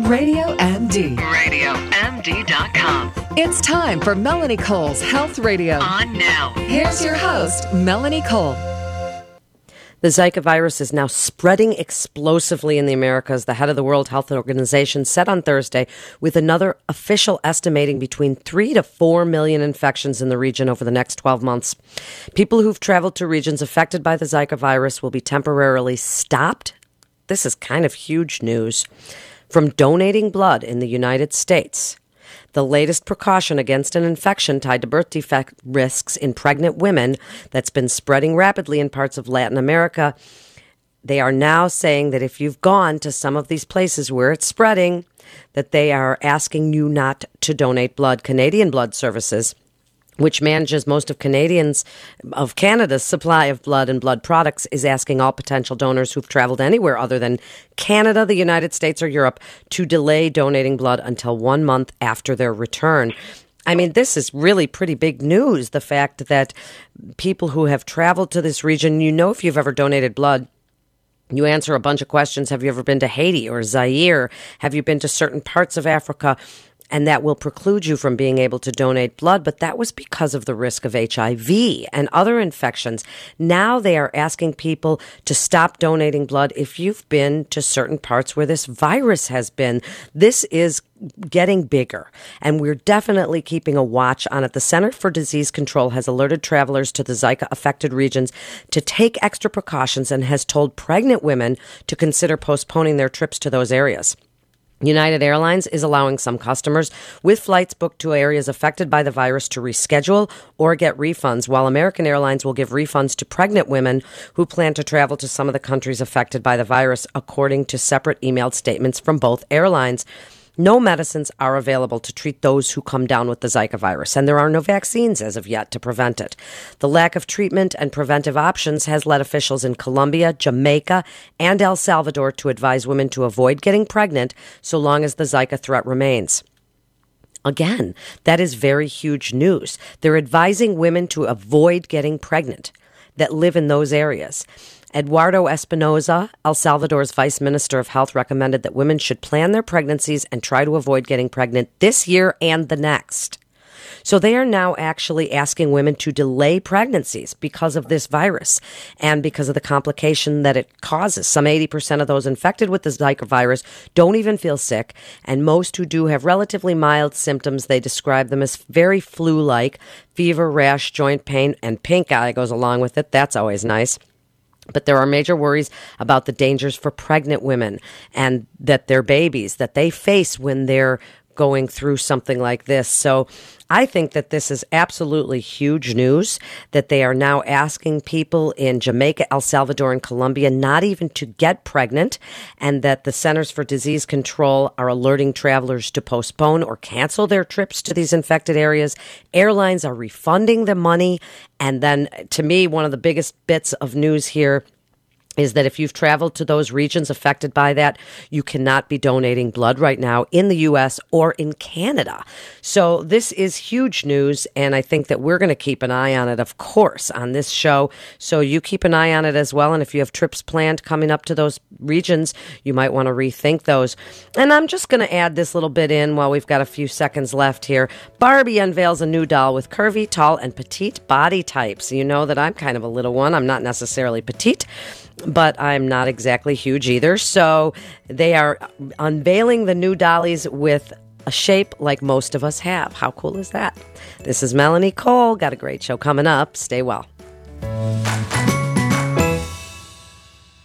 Radio MD. RadioMD.com. It's time for Melanie Cole's Health Radio. On now. Here's your host, Melanie Cole. The Zika virus is now spreading explosively in the Americas, the head of the World Health Organization said on Thursday, with another official estimating between 3 to 4 million infections in the region over the next 12 months. People who've traveled to regions affected by the Zika virus will be temporarily stopped. This is kind of huge news. From donating blood in the United States. The latest precaution against an infection tied to birth defect risks in pregnant women that's been spreading rapidly in parts of Latin America. They are now saying that if you've gone to some of these places where it's spreading, that they are asking you not to donate blood. Canadian Blood Services, which manages most of Canada's supply of blood and blood products, is asking all potential donors who've traveled anywhere other than Canada, the United States, or Europe to delay donating blood until 1 month after their return. I mean, this is really pretty big news, the fact that people who have traveled to this region, if you've ever donated blood, you answer a bunch of questions. Have you ever been to Haiti or Zaire? Have you been to certain parts of Africa? And that will preclude you from being able to donate blood. But that was because of the risk of HIV and other infections. Now they are asking people to stop donating blood if you've been to certain parts where this virus has been. This is getting bigger, and we're definitely keeping a watch on it. The Center for Disease Control has alerted travelers to the Zika-affected regions to take extra precautions and has told pregnant women to consider postponing their trips to those areas. United Airlines is allowing some customers with flights booked to areas affected by the virus to reschedule or get refunds, while American Airlines will give refunds to pregnant women who plan to travel to some of the countries affected by the virus, according to separate emailed statements from both airlines. No medicines are available to treat those who come down with the Zika virus, and there are no vaccines as of yet to prevent it. The lack of treatment and preventive options has led officials in Colombia, Jamaica, and El Salvador to advise women to avoid getting pregnant so long as the Zika threat remains. Again, that is very huge news. They're advising women to avoid getting pregnant that live in those areas. Eduardo Espinoza, El Salvador's Vice Minister of Health, recommended that women should plan their pregnancies and try to avoid getting pregnant this year and the next. So they are now actually asking women to delay pregnancies because of this virus and because of the complication that it causes. Some 80% of those infected with the Zika virus don't even feel sick, and most who do have relatively mild symptoms. They describe them as very flu-like, fever, rash, joint pain, and pink eye goes along with it. That's always nice. But there are major worries about the dangers for pregnant women and that their babies that they face when they're going through something like this. So I think that this is absolutely huge news, that they are now asking people in Jamaica, El Salvador, and Colombia not even to get pregnant, and that the Centers for Disease Control are alerting travelers to postpone or cancel their trips to these infected areas. Airlines are refunding the money. And then, to me, one of the biggest bits of news here is that if you've traveled to those regions affected by that, you cannot be donating blood right now in the U.S. or in Canada. So this is huge news, and I think that we're going to keep an eye on it, of course, on this show. So you keep an eye on it as well, and if you have trips planned coming up to those regions, you might want to rethink those. And I'm just going to add this little bit in while we've got a few seconds left here. Barbie unveils a new doll with curvy, tall, and petite body types. You know that I'm kind of a little one. I'm not necessarily petite, but I'm not exactly huge either. So they are unveiling the new dollies with a shape like most of us have. How cool is that? This is Melanie Cole. Got a great show coming up. Stay well.